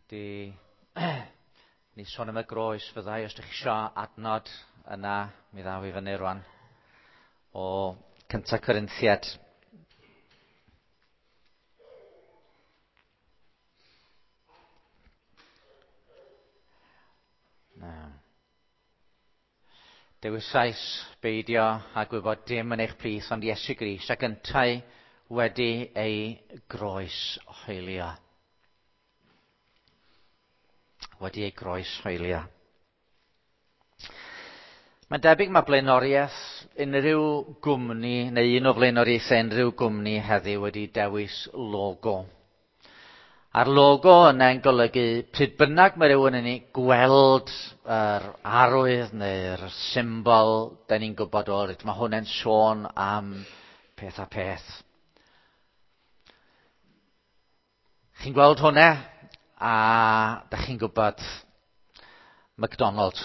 Ni sôn am y groes fyddai, os ydych chi isio adnod yna, mi ddaw i fyny rwan, o Cynta Corinthiad. Dewisais beidio a gwybod dim yn eich plith ond Iesu Grist, ac yntau wedi ei groes hoelio. Wedi ei groes hoelio. Mae'n debyg mae blaenoriaeth unrhyw gwmni, neu un o blaenoriaethau unrhyw gwmni heddiw wedi dewis logo. A'r logo yna'n golygu pryd bynnag mae rhywun yn ei gweld yr arwydd neu'r symbol, da ni'n gwybod o rydw. Mae hwnna'n sôn am peth a peth. Chi'n gweld hwnna a da chi'n gwybod McDonald's.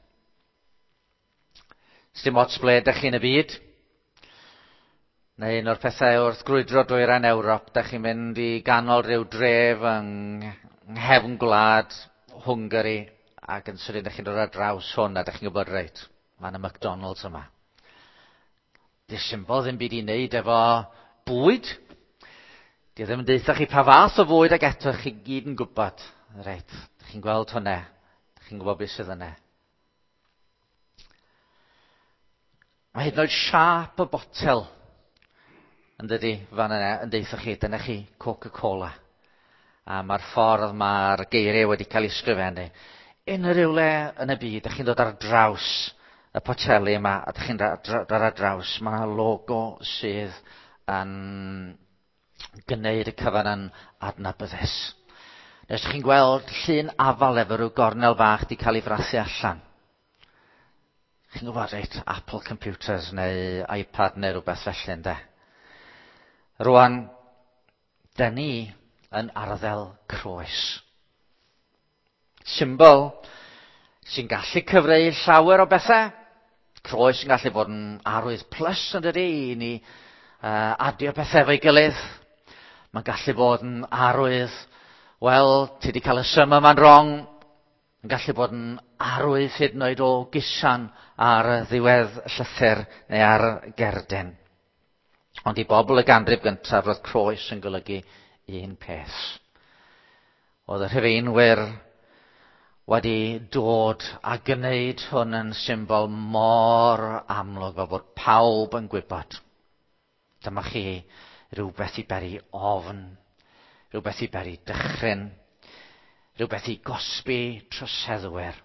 Sdim ots ble ydych chi'n y byd. Neu un o'r pethau wrth grwydro dwyrain Ewrop, da chi'n mynd i ganol rhyw dref yng nghefn gwlad Hwngari ac yn sydyn da chi'n dod ar draws hwn a da chi'n gwybod reit, mae yna McDonald's yma. Di symbol ddim byd i wneud efo bwyd. Di ddim yn deitha chi pa fath o fwyd ac eto chi gyd yn gwybod. Reit, da chi'n gweld hwnna, da chi'n gwybod beth sydd yna. Mae hyd yn oed siap y botel yn dydi fan yna yn deitha chi, dyna chi Coca-Cola. A mae'r ffordd mae'r geiriau wedi cael ei ysgrifennu. Unrhyw le yn y byd, da chi'n dod ar draws y poteli yma, a da chi'n dod ar draws, mae logo sydd yn gwneud y cyfan yn adnabyddus. Nes chi'n gweld llun afal efo rhyw gornel fach di cael ei frasu allan. Chi'n gwybod reit, Apple Computers neu iPad neu rhywbeth felly ynde. Rwan, da ni yn arddel croes. Symbol sy'n gallu cyfreu llawer o bethau. Croes sy'n gallu bod yn arwydd plus yn dydi i ni adio pethau efo'i gilydd. Mae'n gallu bod yn arwydd, wel, ti wedi cael y sym yma'n wrong. Mae'n gallu bod yn arwydd hyd yn oed o gusan ar ddiwedd llythyr neu ar gerdyn. Ond i bobl y ganrif gyntaf, roedd croes yn golygu un peth. Oedd y Rhufeinwyr wedi dod a gwneud hwn yn symbol mor amlwg fel bod pawb yn gwybod. Dyma chi rhywbeth i beri ofn, rhywbeth i beri dychryn, rhywbeth i gosbi troseddwyr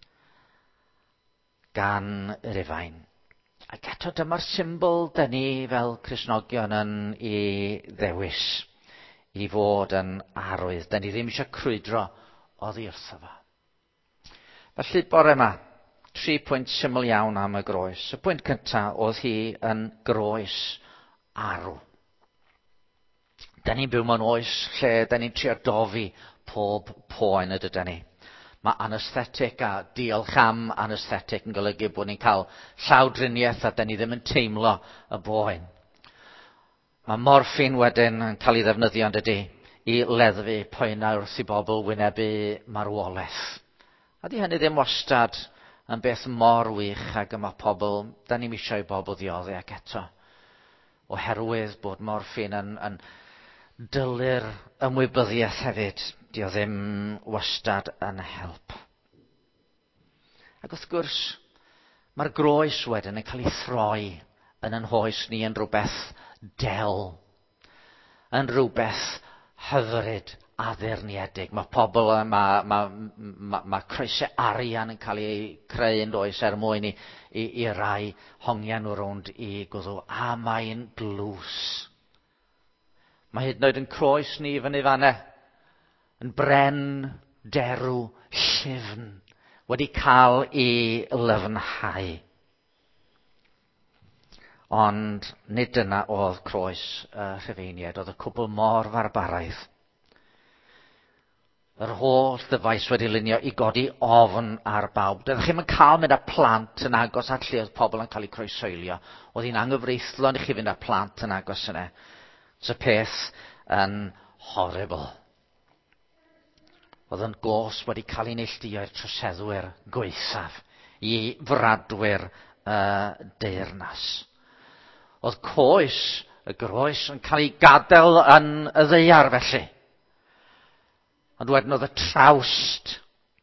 gan Rufain. Ac eto dyma'r symbol dyn ni fel Cristnogion yn ei ddewis i fod yn arwydd. Dyn ni ddim eisiau crwydro oddi wrtho fo. Felly bore yma, 3 pwynt syml iawn am y groes. Y pwynt cyntaf oedd hi yn groes arw. Dyn ni'n byw mewn oes lle dyn ni'n trio dofi pob poen ydyn ni. Mae anesthetic a diolch am anesthetic yn golygu bod ni'n cael llawdriniaeth a dyn ni ddim yn teimlo y boen. Mae morffin wedyn yn cael ei ddefnyddio yn dydi i leddfu poenau wrth i bobl wynebu marwolaeth. A di hynny ddim wastad yn beth mor wych ac yma pobl, da ni'n eisiau i bobl ddiodde ac eto. Oherwydd bod morffin yn dylu'r ymwybyddiaeth hefyd. Di o ddim wastad yn help. Ac wrth gwrs, mae'r groes wedyn yn cael ei throi yn ein hoes ni yn rhywbeth del. Yn rhywbeth hyfryd addurniedig. Mae pobl, mae croesau arian yn cael ei creu yn does mwyn i rai hongian nhw rownd i gwddw. A mae'n dlws. Mae hyd yn oed yn croes ni fyny fanna. Yn bren derw llyfn wedi cael ei lyfnhau. Ond nid yna oedd croes Rhufeiniaid, oedd y cwbl mor farbaraidd. Yr holl ddyfais wedi lunio i godi ofn ar bawb. Doeddech chi'm yn cael mynd â plant yn agos at lle oedd pobl yn cael eu croesoelio. Oedd hi'n anghyfreithlon i chi fynd â plant yn agos yna. It's a peth yn horrible. oedd yn gos wedi cael ei neilltuo i'r troseddwyr gweithaf, i fradwyr deyrnas. Oedd coes y groes yn cael ei gadael yn y ddeiar felly. Ond wedyn oedd y trawst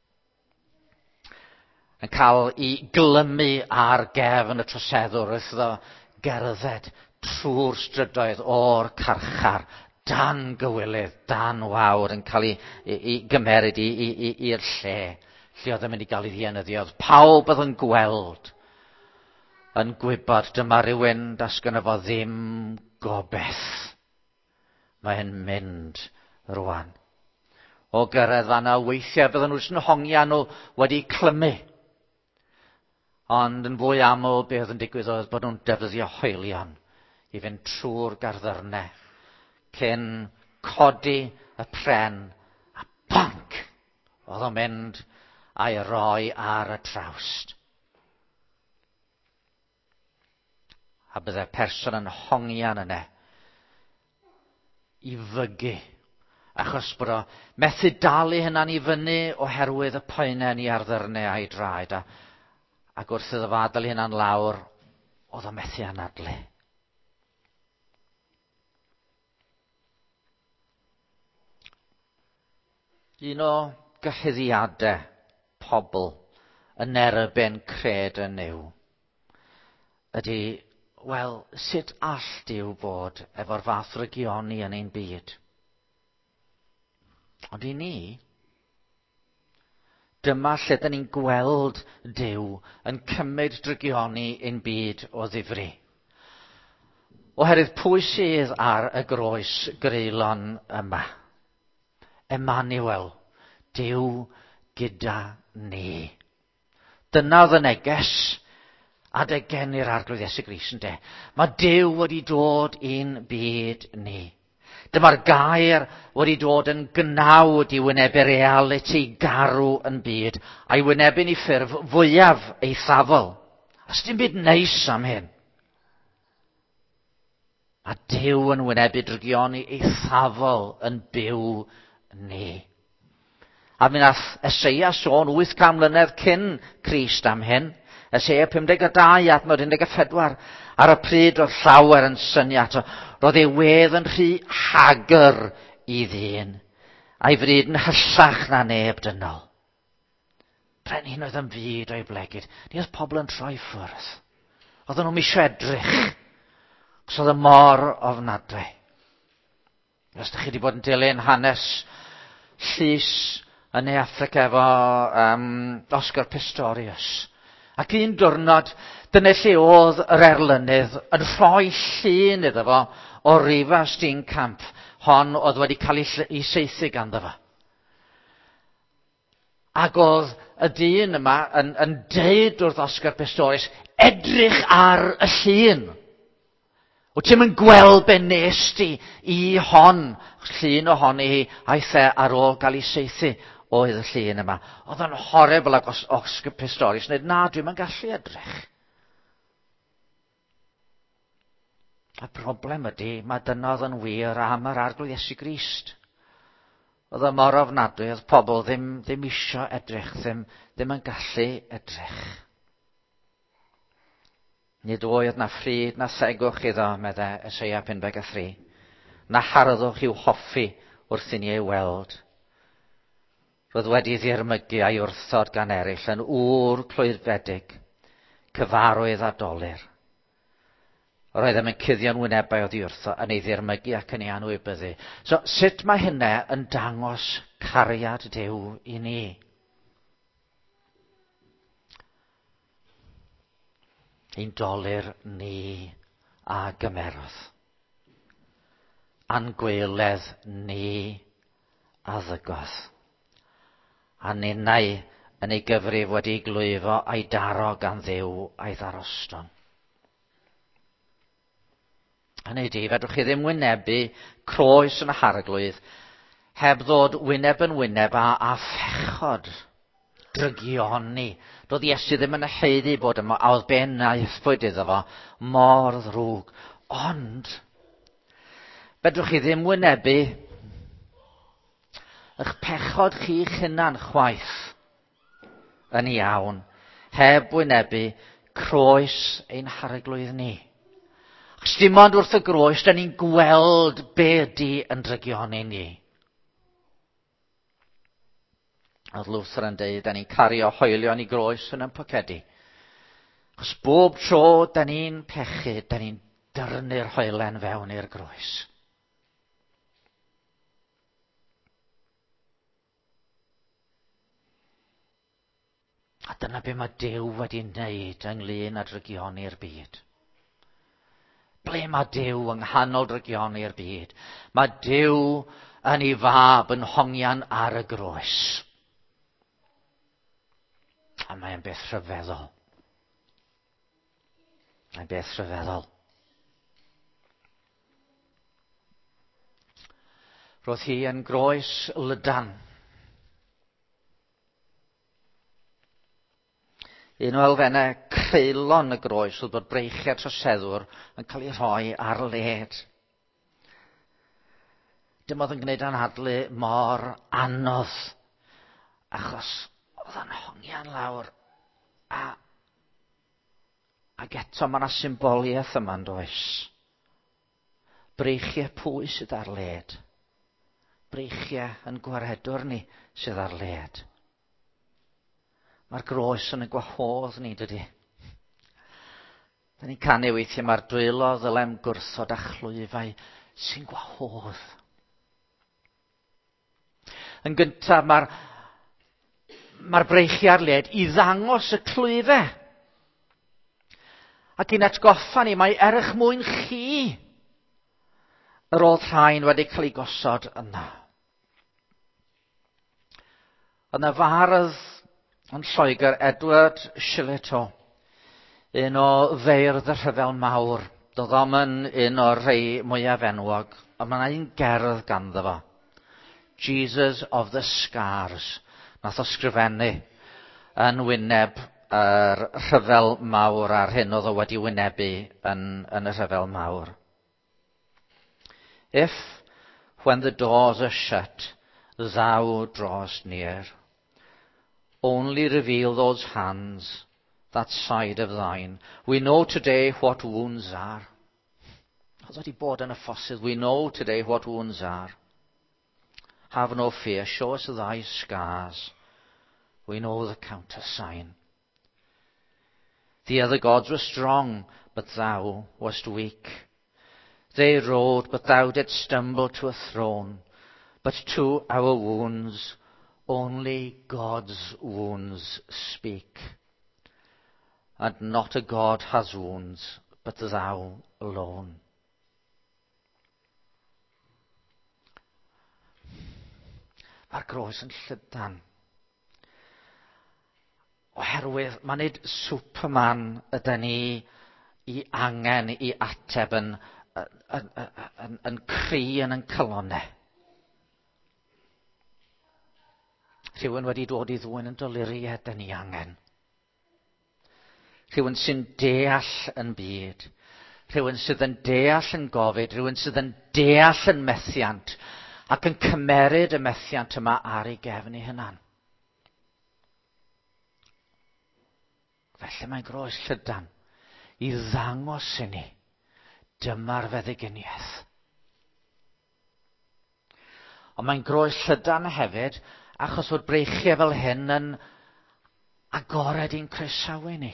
yn cael ei glymu ar gefn y troseddwr wrth iddo gerdded trwy'r strydoedd o'r carchar, dan gywilydd, dan wawr, yn cael ei gymeryd i'r lle oedd yn mynd i gael ei ddienyddio. Oedd pawb oedd yn gweld, yn gwybod dyma rywun das gynno fo ddim gobeth. Mae'n mynd rwan. O gyrraedd fanna weithiau bydden nhw jyst yn hongia nhw wedi clymu. Ond yn fwy aml be oedd yn digwydd oedd bod nhw'n defnyddio hoelion i fynd trwy'r garddyrnau cyn codi y pren a banc oedd o'n mynd a'i roi ar y trawst. A byddai person yn hongian yna i fygu achos bod o methu dalu hynna'n i fyny oherwydd y poenen i arddyrnau a'i draed ac wrth iddo fadal hynna'n lawr, oedd o methu anadlu. Un o gyhuddiadau pobl yn erbyn cred yn yw ydy, wel, sut all Duw bod efo'r fath rygioni yn ein byd? Ond i ni, dyma lle dyn ni'n gweld Duw yn cymryd drygioni ein byd o ddifri. Oherwydd pwy sydd ar y groes greulon yma? Emmanuel, Duw gyda ni. Dyna oedd y neges adeg i'r arglwydd Iesu Grist ynde. Mae Duw wedi dod i'n byd ni. Dyma'r gair wedi dod yn gnawd i wynebu realiti garw yn byd, a'i wynebu'n ei ffurf fwyaf eithafol. Os dim byd neis am hyn. Mae Duw yn wynebu drygioni eithafol yn byw ni. A mi nath Eseia sôn 800 mlynedd cyn Crist am hyn. Eseia 52 adnod 14. Ar y pryd roedd llawer yn syniad. Roedd ei wedd yn rhy hagyr i ddyn. A'i fryd yn hyllach na neb dynol. Brenin oedd yn fyd o'i blegyd. Ni oedd pobl yn troi ffwrdd. Oedden nhw'n misio edrych. Os oedd y mor ofnadwy. Os ydych chi wedi bod yn dilyn hanes llys yn ei Affrica efo Oscar Pistorius. Ac un diwrnod, dyna lle oedd yr erlynydd yn rhoi llun iddo fo o Rifa Steenkamp, hon oedd wedi cael ei saethu ganddo fo. Ac oedd y dyn yma yn deud wrth Oscar Pistorius, edrych ar y llun. Wyt ti'n mynd gweld be nes ti i hon, llun ohoni hi, aeth ar ôl cael ei saethu oedd y llun yma. Oedd yn horrible ac Oscar Pistorius wneud, na, dwi'n mynd gallu edrych. Y broblem ydy, mae dyna oedd yn wir am yr arglwydd Iesu Grist. Oedd y mor ofnadwy, oedd pobl ddim isio edrych, ddim yn gallu edrych. Nid oedd na ffryd na thegwch iddo, meddai Eseia 53. Na harddwch i'w hoffi wrth i ni ei weld. Roedd wedi ddirmygu a'i wrthod gan eraill yn ŵr clwyddfedig, cyfarwydd a dolir. Roedd yn cuddio'n wynebau oddi wrtho yn ei ddirmygu ac yn ei anwybyddu. So, sut mae hynny yn dangos cariad Duw i ni? Ein dolir ni a gymerodd. Angweiledd ni a ddygodd. A ninnau yn ei gyfrif wedi glwyfo a'i daro gan Dduw a'i ddaroston. Hynny ydi, fedrwch chi ddim wynebu croes yn y harglwydd heb ddod wyneb yn wyneb a phechod, drygioni. Doedd Iesu ddim yn haeddu bod yma, a oedd benaethpwyd iddo fo mor ddrwg. Ond, fedrwch chi ddim wynebu eich pechod chi'ch hunan chwaith yn iawn, heb wynebu croes ein harglwydd ni. Ac dim ond wrth y groes, da ni'n gweld be ydy yn drygion i ni. Oedd Luther yn deud, da ni'n cario hoelion i groes yn ein pocedi. Achos bob tro da ni'n pechu, da ni'n dyrnu'r hoelen fewn i'r groes. A dyna be mae Duw wedi wneud ynglyn â drygioni'r byd. Ble mae Duw yng nghanol drygioni'r byd? Mae Duw yn ei fab yn hongian ar y groes. A mae'n beth rhyfeddol. Mae'n beth rhyfeddol. Roedd hi yn groes lydan. Un o elfennau creulon y groes oedd bod breichiau troseddwr yn cael ei rhoi ar led. Dim oedd yn gwneud anadlu mor anodd, achos oedd yn hongian lawr. Ac eto mae yna symboliaeth yma'n does. Breichiau pwy sydd ar led? Breichiau yn gwaredwr ni sydd ar led. Mae'r groes yn y gwahodd ni, dydy. Da ni'n canu weithiau mae'r dwylo ddylem gwrthod a chlwyfau sy'n gwahodd. Yn gyntaf, mae'r breichiau'r led i ddangos y clwyfau. Ac i'n atgoffa ni, mae erch mwyn chi yr oedd rhain wedi cael ei gosod yna. Yna fardd yn Lloegr, Edward Shillito, un o ddeirdd y Rhyfel Mawr. Doedd o'm yn un o'r rhai mwyaf enwog, ond mae yna un gerdd ganddo fo. Jesus of the Scars. Nath o sgrifennu yn wyneb yr Rhyfel Mawr a'r hyn oedd o wedi wynebu yn y Rhyfel Mawr. If, when the doors are shut, thou drawest near, only reveal those hands, that side of thine. We know today what wounds are. Os wedi bod yn y ffossydd, we know today what wounds are. Have no fear, show us thy scars. We know the countersign. The other gods were strong, but thou wast weak. They rode, but thou didst stumble to a throne. But to our wounds, only God's wounds speak. And not a God has wounds, but thou alone. Mae'r groes yn llydan. Oherwydd, mae nid Superman ydyn ni i angen i ateb yn cri yn cylonau. Rhywun wedi dod i ddwyn yn doluriau ydyn ni angen. Rhywun sy'n deall yn byd. Rhywun sydd yn deall yn gofid. Rhywun sydd yn deall yn methiant. Ac yn cymeryd y methiant yma ar ei gefn ei hunan. Felly mae'n groes llydan i ddangos i ni dyma'r feddyginiaeth. Ond mae'n groes llydan hefyd achos fod breichiau fel hyn yn agored i'n croesawu ni.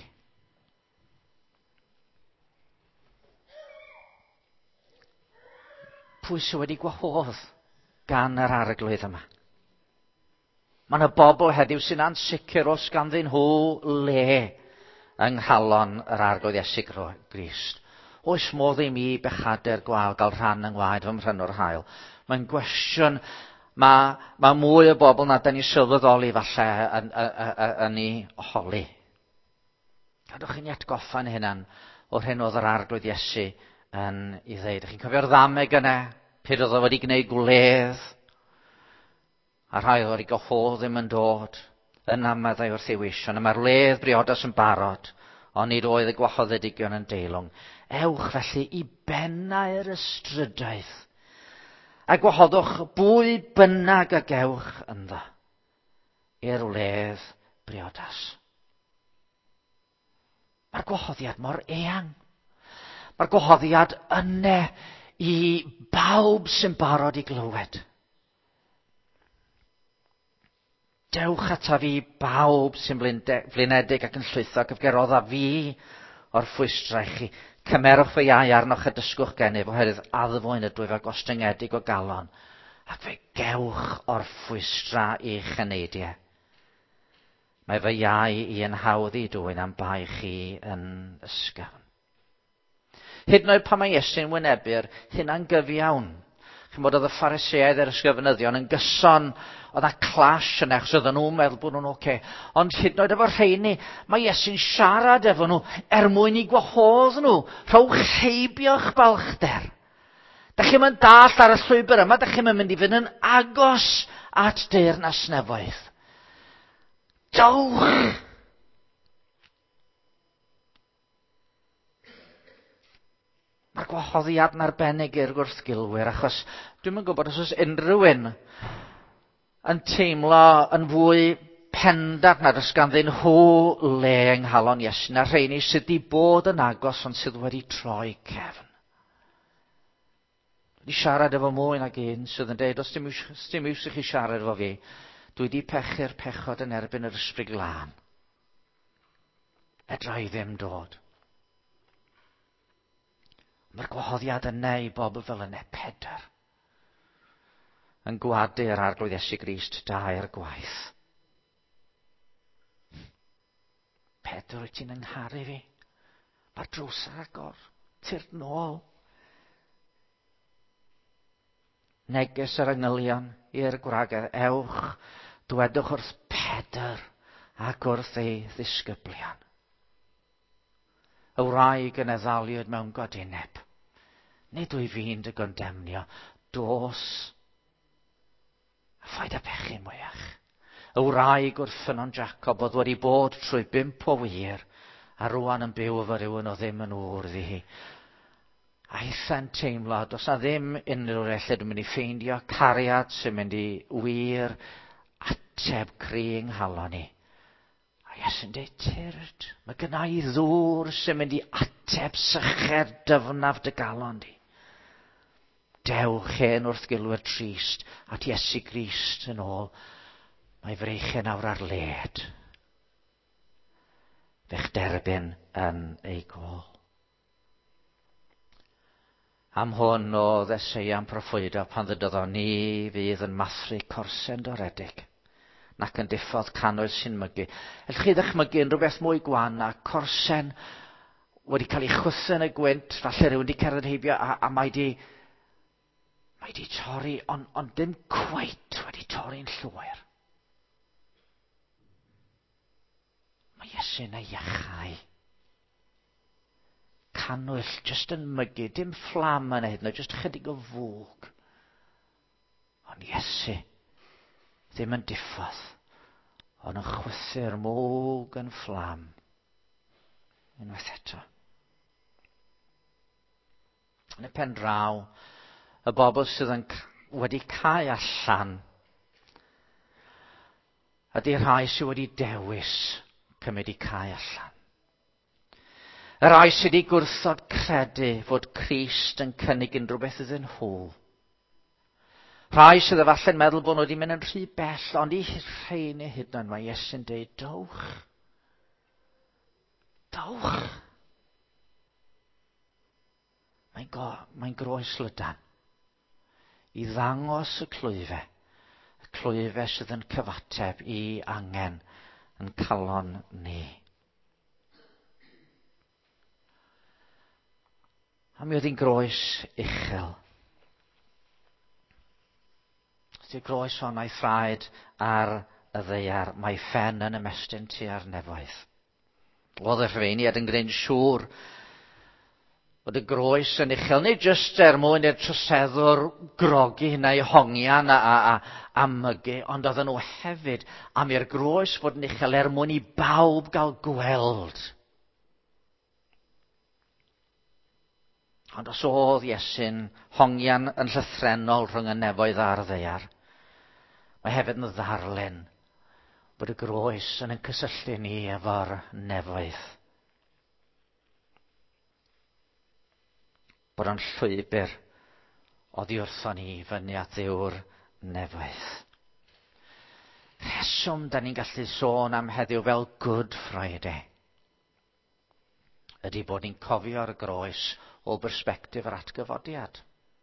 Pwy sydd wedi gwahodd gan yr arglwydd yma? Mae yna bobl heddiw sy'n ansicr os ganddyn nhw le yng nghalon yr arglwydd Iesu Grist. Oes modd i mi bechader gwael gael rhan yng ngwaed fy mhrynwr hael? Mae'n gwestiwn, mae mwy o bobl na da ni sylweddoli falle yn ei holi. Gadwch chi'n atgoffa'n hunan o'r hyn oedd yr arglwydd Iesu yn ei ddeud. Chi'n cofio'r ddameg yna? Pryd oedd o wedi gwneud gwledd, a rhai oedd wedi gwahodd ddim yn dod, yna meddai wrth ei weision, a mae'r ledd briodas yn barod, ond nid oedd y gwahoddedigion yn deilwng. Ewch felly i bennau'r ystrydaeth, A gwahoddwch bwy bynnag a gewch ynddo i'r wledd briodas. Mae'r gwahoddiad mor eang. Mae'r gwahoddiad yna i bawb sy'n barod i glywed. Dewch ata fi bawb sy'n flinedig ac yn llwytho gyfgerodda fi o'r ffwystrau chi. Cymerwch fy iau arnoch a dysgwch gennyf oherwydd addfwyn ydw i fel gostyngedig o galon ac fe gewch o'r ffwystra i'ch chyneidiau. Mae fy iau i yn hawdd i dwyn am bai chi yn ysgafn. Hyd yn oed pan mae Iesu'n wynebu'r hunan gyfiawn. Chymod oedd y Pharisëaidd a'r ysgafnyddion yn gyson, oedd na clash yna achos oedden nhw'n meddwl bod nhw'n oce. Ond hyd yn oed efo rheini, mae Iesu'n siarad efo nhw mwyn i gwahodd nhw. Rhowch heibio'ch balchder. Da chi'n mynd dall ar y llwybr yma, da chi'n mynd i fynd yn agos at deyrnas nefoedd. Dowch! Mae'r gwahoddiad yn arbennig i'r gwrthgilwyr, achos dwi'n yn gwybod os oes unrhyw un yn teimlo yn fwy pendant nad os ganddyn nhw le yng nghalon Iesu na rheini sydd wedi bod yn agos ond sydd wedi troi cefn. Wedi siarad efo mwy nag un sydd yn dweud, os dim iws i chi siarad efo fi, dwi wedi pechu'r pechod yn erbyn yr ysbryd glân. Fedra i ddim dod. Mae'r gwahoddiad yna i bobl fel yna Pedr yn gwadu'r arglwydd Iesu Grist dair gwaith. Pedr, wyt ti'n yngharu fi? Mae'r drws ar agor. Tir nôl. Neges yr angylion i'r gwragedd. Ewch, dwedwch wrth Pedr ac wrth ei ddisgyblion. Y wraig yn eddaliwyd mewn godineb. Nid wyf fi'n dy gondemnio, dos a phaid â pechu mwyach. Y wraig wrth ffynon Jacob oedd wedi bod trwy 5 o wir a rwan yn byw efo rywun o ddim yn wrdd i hi. A eitha'n teimlo, does na ddim unrhyw lle dwi'n mynd i ffeindio cariad sy'n mynd i wir ateb crying halon ni. A Iesu'n deud, tyrd, mae gynna i ddŵr sy'n mynd i ateb sycher dyfnaf dy galon di. Dewch hen wrthgilwyr trist at Iesu Grist yn ôl. Mae freichen awr ar led. Fe'ch derbyn yn ei gôl. Am hwn oedd Eseia'n proffwydo pan ddydodd o ni fydd yn mathru corsen doredig nac yn diffodd cannoedd sy'n mygu. Ellwch chi ddychmygu yn rhywbeth mwy gwan a corsen wedi cael ei chwythu yn y gwynt, falle rhywun wedi cerdded heibio a mae di torri, ond dim cweit wedi torri'n llwyr. Mae Iesu'n ei iachau. Cannwyll jyst yn mygu, dim fflam yn hyd, jyst chydig o fwg. Ond Iesu ddim yn diffodd, ond yn chwythu'r mwg yn fflam. Unwaith eto. Yn y pen draw, y bobl sydd wedi cael allan ydy rhai sydd wedi dewis cymryd i cael allan. Y rhai sydd wedi gwrthod credu fod Crist yn cynnig unrhyw beth iddyn nhw. Rhai sydd efalle'n meddwl bod nhw wedi mynd yn rhy bell, ond i rheini hyd yn oed mae Iesu'n deud, dowch. Dowch. Mae'n groes lydan i ddangos y clwyfau sydd yn cyfateb i angen yn calon ni. A mi oedd hi'n groes uchel. Ydy'r groes hon a'i thraed ar y ddeiar, mae ffen yn ymestyn tua'r nefoedd. Oedd y Rhufeiniad yn gwneud siŵr bod y groes yn uchel, nid jyst mwyn i'r troseddwr grogi neu hongian a mygu, ond oedden nhw hefyd am i'r groes fod yn uchel mwyn i bawb gael gweld. Ond os oedd Iesu'n hongian yn llythrenol rhwng y nefoedd a'r ddaear, mae hefyd yn ddarlun bod y groes yn cysylltu ni efo'r nefoedd. Bod o'n llwybr oddi wrthon ni fyny at ddiw'r nefoedd. Rheswm da ni'n gallu sôn am heddiw fel Good Friday ydy bod ni'n cofio'r groes o bersbectif yr atgyfodiad.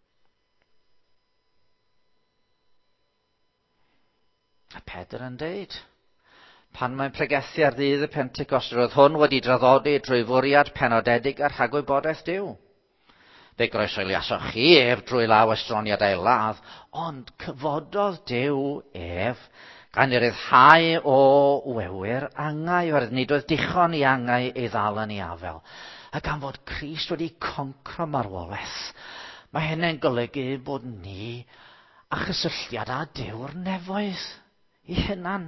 A Pedr yn deud, pan mae'n pregethu ar ddydd y Pentecost, roedd hwn wedi draddodi drwy fwriad penodedig ar rhagwybodaeth Duw. Fe groesoliasoch chi ef drwy law estroniad ei ladd, ond cyfododd Duw ef gan ei ryddhau o wewyr angau, oherwydd nid oedd dichon i angau ei ddal yn ei afel. A gan fod Crist wedi concro marwolaeth, mae hynny'n golygu bod ni a chysylltiad â Dyw'r nefoedd i hunan.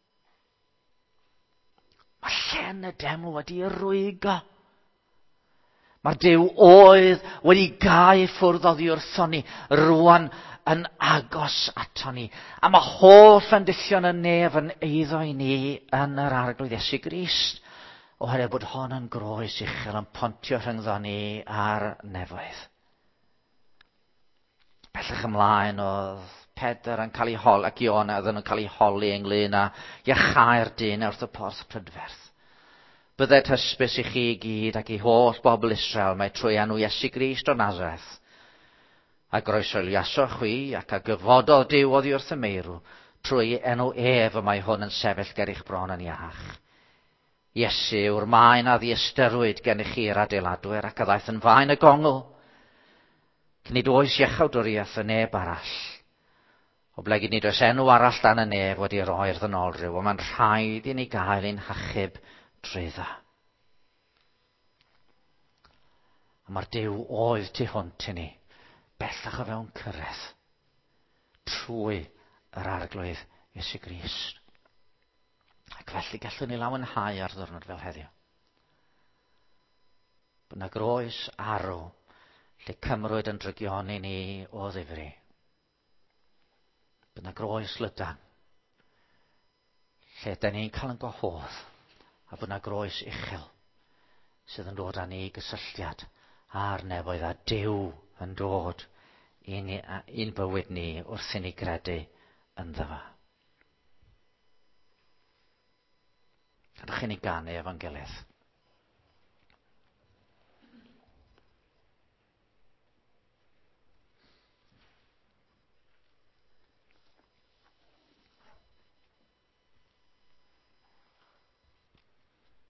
Mae llen y deml wedi rwygo. Mae'r Duw oedd wedi gau ffwrdd oddi wrthon ni, rwan yn agos ato ni. A mae holl fendithion y nef yn eiddo i ni yn yr arglwydd Iesu Grist, oherwydd bod hon yn groes uchel yn pontio rhyngddo ni ar nefoedd. Bellach ymlaen oedd Pedr yn cael ei holi, ac Iona oedden nhw'n cael ei holi ynglyn â iachau'r dyn wrth y porth prydferth. Byddai'r hysbys i chi gyd ac i holl bobl Israel mae trwy enw Iesu Grist o Nazareth. A groesoliasoch chwi ac a gyfododd Duw oddi wrth y meirw trwy enw ef y mae hwn yn sefyll ger eich bron yn iach. Iesu yw'r maen a ddiystyriwyd gennych chi'r adeiladwyr ac a ddaeth yn faen y gongl. Nid oes iechawdwriaeth y neb arall. O blegyd nid oes enw arall dan y neb wedi roi'r ddynolryw, ond mae'n rhaid i ni gael ein hachub drwyddo. A mae'r Duw oedd tu hwnt i ni, bellach o fewn cyrraedd, trwy yr arglwydd Iesu Grist. Ac felly gallwn ni lawenhau ar ddwrnod fel heddiw. Bod na groes arw lle cymrwyd yn drygioni ni o ddifri. Bod na groes lydan lle da ni'n cael yn gwahodd, a bod na groes uchel sydd yn dod â ni gysylltiad a'r nefoedd, a Duw yn dod i'n bywyd ni wrth i ni gredu ynddo fo. Ydych chi'n ei ganu efo'n gilydd?